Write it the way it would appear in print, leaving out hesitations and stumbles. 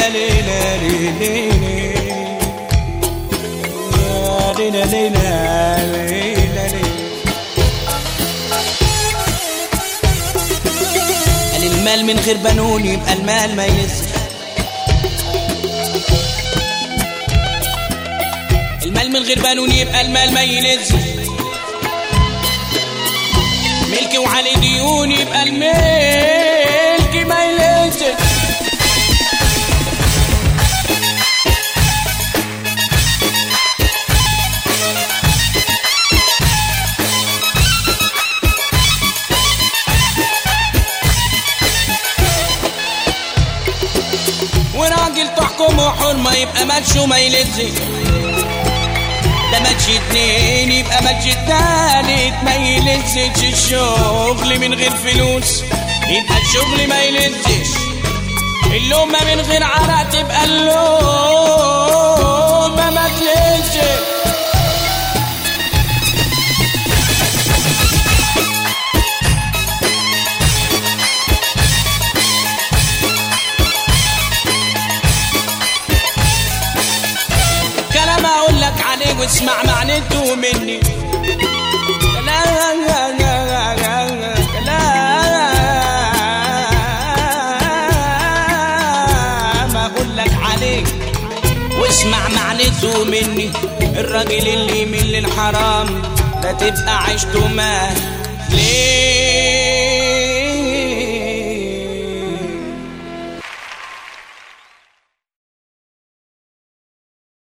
قال المال من غير بنون يبقى المال ما ينزل. المال من غير بنون يبقى المال ما ينزل. ملكي وعلي ديون يبقى الملك ما ينزل. وراجل تحكمه حرمة يبقى ماتشه ما يلزق. ده ماتش اتنين يبقى ماتش التالت ما يلزقش. الشغل من غير فلوس يبقى الشغل ما يلزقش. اللومة من غير عرق تبقى اللومة ما تلزقش. كلام اقول لك عليه واسمع معنته مني. كلام اقول لك عليه واسمع معنته مني. الراجل اللي يميل للحرام ده تبقى عيشته ما ليه.